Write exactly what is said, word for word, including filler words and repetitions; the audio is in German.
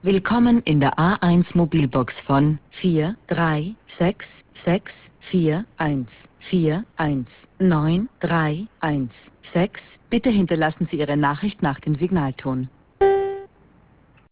Willkommen in der A eins Mobilbox von vier drei sechs sechs vier eins vier eins neun drei eins sechs. Bitte hinterlassen Sie Ihre Nachricht nach dem Signalton.